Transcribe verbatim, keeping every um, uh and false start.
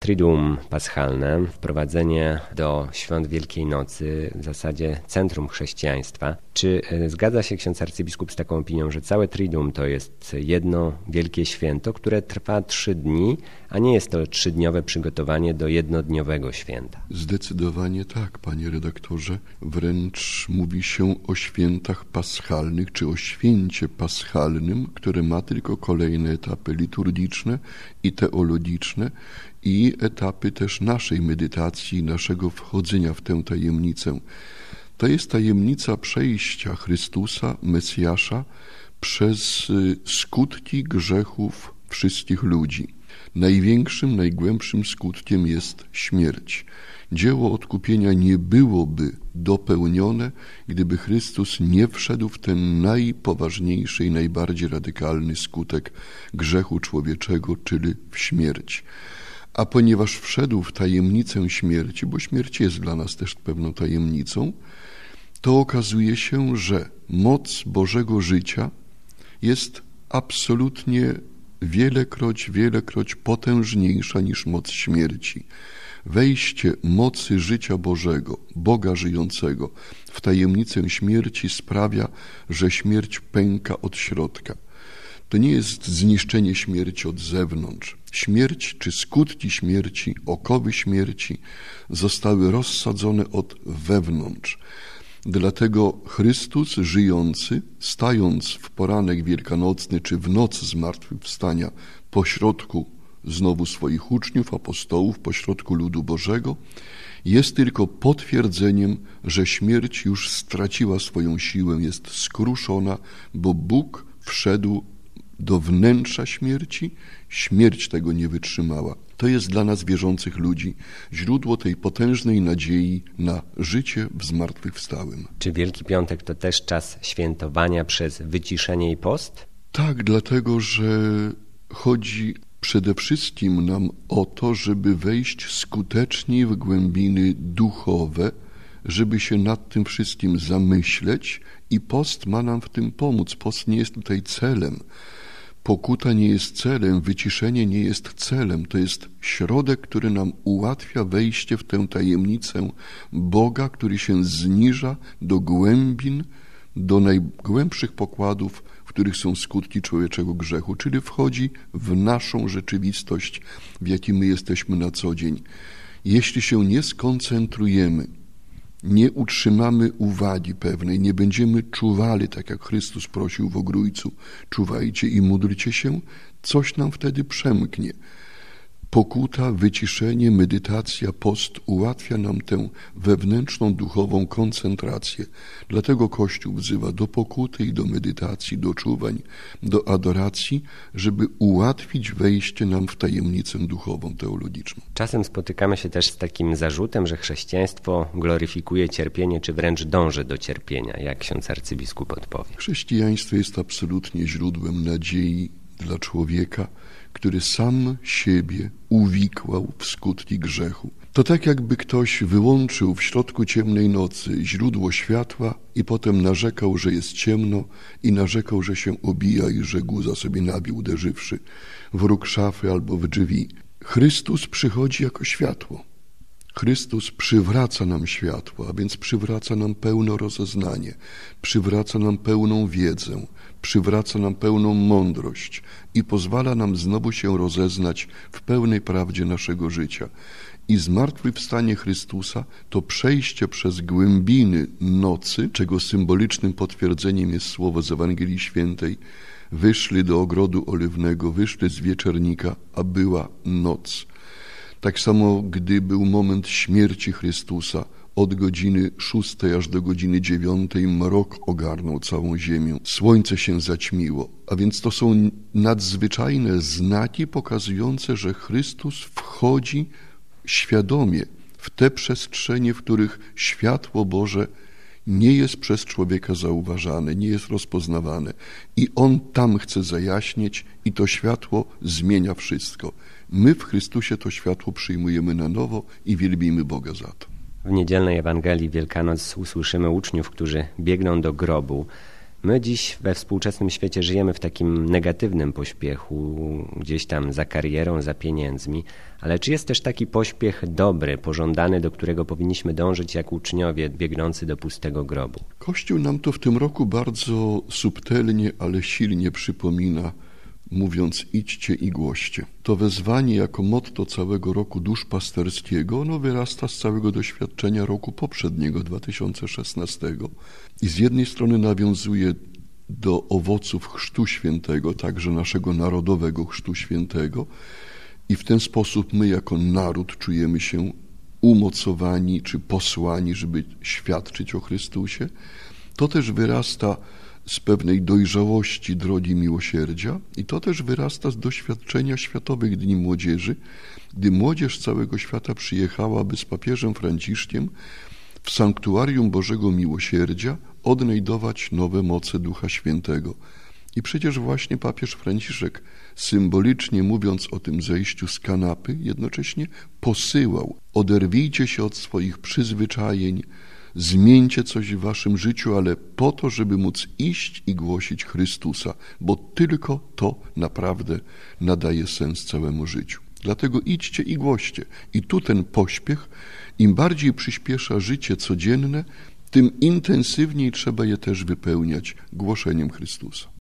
Triduum Paschalne, wprowadzenie do świąt Wielkiej Nocy, w zasadzie centrum chrześcijaństwa. Czy zgadza się ksiądz arcybiskup z taką opinią, że całe Triduum to jest jedno wielkie święto, które trwa trzy dni, a nie jest to trzydniowe przygotowanie do jednodniowego święta? Zdecydowanie tak, panie redaktorze. Wręcz mówi się o świętach paschalnych, czy o święcie paschalnym, które ma tylko kolejne etapy liturgiczne i teologiczne i etapy też naszej medytacji, naszego wchodzenia w tę tajemnicę. To jest tajemnica przejścia Chrystusa, Mesjasza, przez skutki grzechów wszystkich ludzi. Największym, najgłębszym skutkiem jest śmierć. Dzieło odkupienia nie byłoby dopełnione, gdyby Chrystus nie wszedł w ten najpoważniejszy i najbardziej radykalny skutek grzechu człowieczego, czyli w śmierć. A ponieważ wszedł w tajemnicę śmierci, bo śmierć jest dla nas też pewną tajemnicą, to okazuje się, że moc Bożego życia jest absolutnie wielekroć, wielekroć potężniejsza niż moc śmierci. Wejście mocy życia Bożego, Boga żyjącego w tajemnicę śmierci sprawia, że śmierć pęka od środka. To nie jest zniszczenie śmierci od zewnątrz. Śmierć czy skutki śmierci, okowy śmierci zostały rozsadzone od wewnątrz. Dlatego Chrystus żyjący, stając w poranek wielkanocny czy w noc zmartwychwstania pośrodku znowu swoich uczniów, apostołów, pośrodku ludu Bożego, jest tylko potwierdzeniem, że śmierć już straciła swoją siłę, jest skruszona, bo Bóg wszedł do wnętrza śmierci, śmierć tego nie wytrzymała. To jest dla nas wierzących ludzi źródło tej potężnej nadziei na życie w zmartwychwstałym. Czy Wielki Piątek to też czas świętowania przez wyciszenie i post? Tak, dlatego że chodzi przede wszystkim nam o to, żeby wejść skuteczniej w głębiny duchowe, żeby się nad tym wszystkim zamyśleć i post ma nam w tym pomóc. Post nie jest tutaj celem. Pokuta nie jest celem, wyciszenie nie jest celem. To jest środek, który nam ułatwia wejście w tę tajemnicę Boga, który się zniża do głębin, do najgłębszych pokładów, w których są skutki człowieczego grzechu, czyli wchodzi w naszą rzeczywistość, w jakiej my jesteśmy na co dzień. Jeśli się nie skoncentrujemy, nie utrzymamy uwagi pewnej, nie będziemy czuwali, tak jak Chrystus prosił w Ogrójcu, czuwajcie i módlcie się, coś nam wtedy przemknie. Pokuta, wyciszenie, medytacja, post ułatwia nam tę wewnętrzną, duchową koncentrację. Dlatego Kościół wzywa do pokuty i do medytacji, do czuwań, do adoracji, żeby ułatwić wejście nam w tajemnicę duchową, teologiczną. Czasem spotykamy się też z takim zarzutem, że chrześcijaństwo gloryfikuje cierpienie, czy wręcz dąży do cierpienia. Jak ksiądz arcybiskup odpowie? Chrześcijaństwo jest absolutnie źródłem nadziei dla człowieka, który sam siebie uwikłał w skutki grzechu. To tak jakby ktoś wyłączył w środku ciemnej nocy źródło światła i potem narzekał, że jest ciemno i narzekał, że się obija i że guza sobie nabił, uderzywszy w róg szafy albo w drzwi. Chrystus przychodzi jako światło. Chrystus przywraca nam światło, a więc przywraca nam pełne rozeznanie, przywraca nam pełną wiedzę, przywraca nam pełną mądrość i pozwala nam znowu się rozeznać w pełnej prawdzie naszego życia. I zmartwychwstanie Chrystusa to przejście przez głębiny nocy, czego symbolicznym potwierdzeniem jest słowo z Ewangelii Świętej: wyszli do ogrodu oliwnego, wyszli z wieczernika, a była noc. Tak samo, gdy był moment śmierci Chrystusa, od godziny szóstej aż do godziny dziewiątej mrok ogarnął całą ziemię. Słońce się zaćmiło, a więc to są nadzwyczajne znaki pokazujące, że Chrystus wchodzi świadomie w te przestrzenie, w których światło Boże nie jest przez człowieka zauważane, nie jest rozpoznawane. I On tam chce zajaśnieć i to światło zmienia wszystko. My w Chrystusie to światło przyjmujemy na nowo i wielbimy Boga za to. W niedzielnej Ewangelii Wielkanoc usłyszymy uczniów, którzy biegną do grobu. My dziś we współczesnym świecie żyjemy w takim negatywnym pośpiechu, gdzieś tam za karierą, za pieniędzmi, ale czy jest też taki pośpiech dobry, pożądany, do którego powinniśmy dążyć jak uczniowie biegnący do pustego grobu? Kościół nam to w tym roku bardzo subtelnie, ale silnie przypomina, mówiąc idźcie i głoście. To wezwanie jako motto całego roku duszpasterskiego, ono wyrasta z całego doświadczenia roku poprzedniego, dwa tysiące szesnastego. I z jednej strony nawiązuje do owoców Chrztu Świętego, także naszego narodowego Chrztu Świętego, i w ten sposób my jako naród czujemy się umocowani czy posłani, żeby świadczyć o Chrystusie. To też wyrasta z pewnej dojrzałości drogi miłosierdzia i to też wyrasta z doświadczenia Światowych Dni Młodzieży, gdy młodzież całego świata przyjechała, by z papieżem Franciszkiem w sanktuarium Bożego Miłosierdzia odnajdować nowe moce Ducha Świętego. I przecież właśnie papież Franciszek, symbolicznie mówiąc o tym zejściu z kanapy, jednocześnie posyłał: oderwijcie się od swoich przyzwyczajeń, zmieńcie coś w waszym życiu, ale po to, żeby móc iść i głosić Chrystusa, bo tylko to naprawdę nadaje sens całemu życiu. Dlatego idźcie i głoście. I tu ten pośpiech, im bardziej przyspiesza życie codzienne, tym intensywniej trzeba je też wypełniać głoszeniem Chrystusa.